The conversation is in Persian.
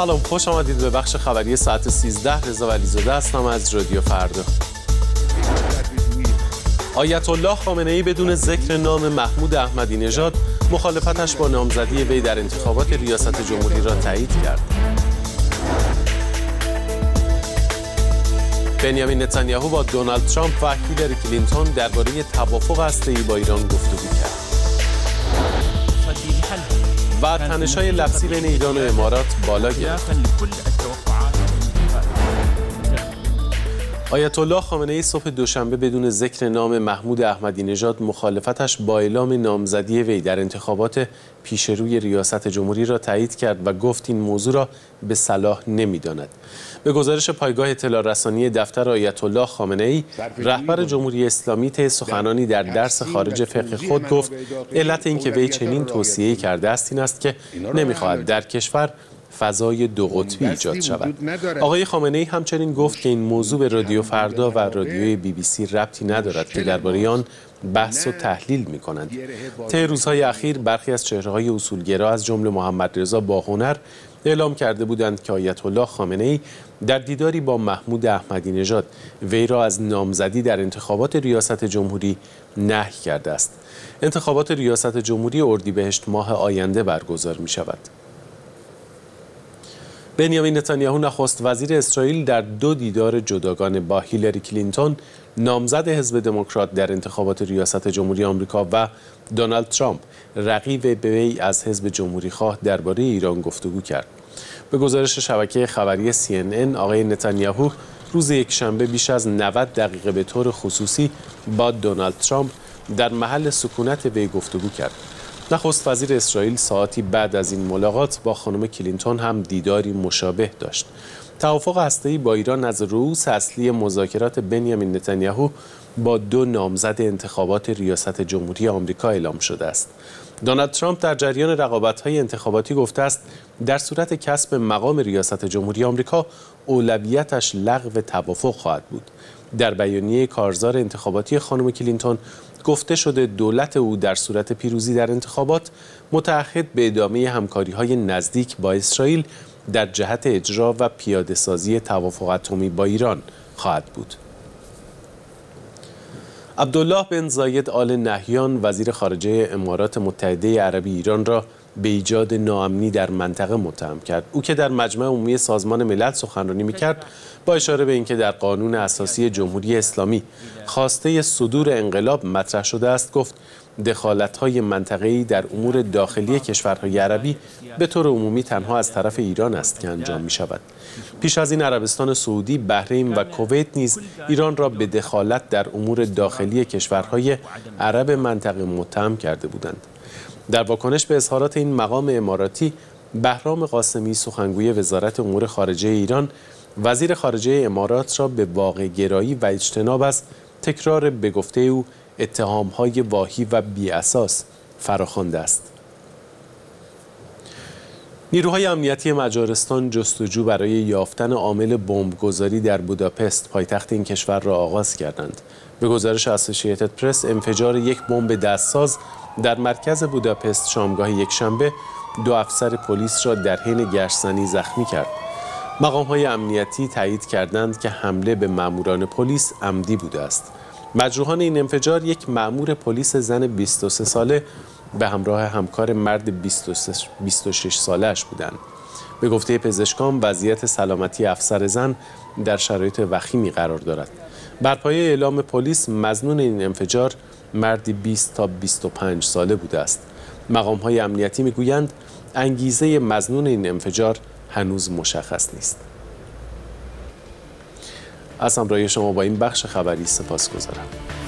سلام، خوش آمدید به بخش خبری ساعت 13. رضا ولیزاده هستم از رادیو فردا. آیت الله خامنه‌ای بدون ذکر نام محمود احمدی نژاد مخالفتش با نامزدی وی در انتخابات ریاست جمهوری را تایید کرد. بنیامین نتانیاهو با دونالد ترامپ و هیلاری کلینتون درباره توافق هسته‌ای با ایران گفتگو کرد. و تنش‌های لفظی بین ایران و امارات بالا گرفت. آیت الله خامنه‌ای صبح دوشنبه بدون ذکر نام محمود احمدی نژاد مخالفتش با اعلام نامزدی وی در انتخابات پیشروی ریاست جمهوری را تایید کرد و گفت این موضوع را به صلاح نمی‌داند. به گزارش پایگاه اطلاع رسانی دفتر آیت الله خامنه‌ای، رهبر جمهوری اسلامی طی سخنانی در درس خارج فقه خود گفت علت اینکه وی چنین توصیه‌ای کرده است این است که نمی‌خواهد در کشور فضای دو قطبی ایجاد شود. آقای خامنه‌ای همچنین گفت که این موضوع به رادیو فردا و رادیوی BBC ربطی ندارد که درباره آن بحث و تحلیل می‌کنند. طی روزهای اخیر برخی از چهره‌های اصولگرا از جمله محمد رضا باهنر اعلام کرده بودند که آیت الله خامنه‌ای در دیداری با محمود احمدی نژاد وی را از نامزدی در انتخابات ریاست جمهوری نهی کرده است. انتخابات ریاست جمهوری اردیبهشت ماه آینده برگزار می‌شود. بنیامین نتانیاهو نخست وزیر اسرائیل در 2 دیدار جداگانه با هیلاری کلینتون نامزد حزب دموکرات در انتخابات ریاست جمهوری آمریکا و دونالد ترامپ رقیب وی از حزب جمهوری خواه درباره ایران گفتگو کرد. به گزارش شبکه خبری CNN، آقای نتانیاهو روز یکشنبه بیش از 90 دقیقه به طور خصوصی با دونالد ترامپ در محل سکونت وی گفتگو کرد. نخست وزیر اسرائیل ساعتی بعد از این ملاقات با خانم کلینتون هم دیداری مشابه داشت. توافق هسته‌ای با ایران از رؤوس اصلی مذاکرات بنیامین نتانیاهو با 2 نامزد انتخابات ریاست جمهوری آمریکا اعلام شده است. دونالد ترامپ در جریان رقابت‌های انتخاباتی گفته است در صورت کسب مقام ریاست جمهوری آمریکا اولویتش لغو توافق خواهد بود. در بیانیه کارزار انتخاباتی خانم کلینتون گفته شده دولت او در صورت پیروزی در انتخابات متعهد به ادامه همکاری‌های نزدیک با اسرائیل در جهت اجرا و پیاده‌سازی توافق اتمی با ایران خواهد بود. عبدالله بن زاید آل نهیان وزیر خارجه امارات متحده عربی ایران را به ایجاد ناامنی در منطقه متهم کرد. او که در مجمع عمومی سازمان ملل سخنرانی می‌کرد با اشاره به اینکه در قانون اساسی جمهوری اسلامی خواسته صدور انقلاب مطرح شده است گفت دخالت‌های منطقه‌ای در امور داخلی کشورهای عربی به طور عمومی تنها از طرف ایران است که انجام می‌شود. پیش از این عربستان سعودی، بحرین و کویت نیز ایران را به دخالت در امور داخلی کشورهای عرب منطقه متهم کرده بودند. در واکنش به اظهارات این مقام اماراتی، بهرام قاسمی سخنگوی وزارت امور خارجه ایران وزیر خارجه امارات را به واقع‌گرایی و اجتناب از تکرار به گفته او اتهام‌های واهی و بی‌اساس فراخوانده است. نیروهای امنیتی مجارستان جستجو برای یافتن عامل بمبگذاری در بوداپست پایتخت این کشور را آغاز کردند. به گزارش اسوسییتد پرس، انفجار یک بمب دستساز در مرکز بوداپست شامگاه یکشنبه 2 افسر پلیس را در حین گشت‌زنی زخمی کرد. مقام‌های امنیتی تایید کردند که حمله به ماموران پلیس عمدی بوده است. مجروحان این انفجار یک مأمور پلیس زن 23 ساله به همراه همکار مرد 26 ساله‌اش بودند. به گفته پزشکان وضعیت سلامتی افسر زن در شرایط وخیمی قرار دارد. بر پایه اعلام پلیس مظنون این انفجار مردی 20 تا 25 ساله بوده است. مقام‌های امنیتی می‌گویند انگیزه مظنون این انفجار هنوز مشخص نیست. از همراهی شما با این بخش خبری سپاسگزارم.